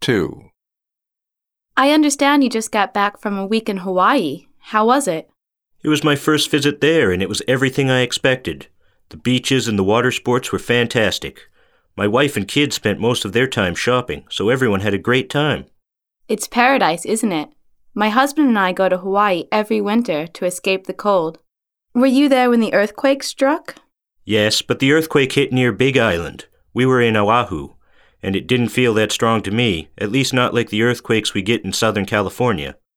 2. I understand you just got back from a week in Hawaii. How was it? It was my first visit there, and it was everything I expected. The beaches and the water sports were fantastic. My wife and kids spent most of their time shopping, so everyone had a great time. It's paradise, isn't it? My husband and I go to Hawaii every winter to escape the cold. Were you there when the earthquake struck? Yes, but the earthquake hit near Big Island. We were in Oahu, and it didn't feel that strong to me, at least not like the earthquakes we get in Southern California.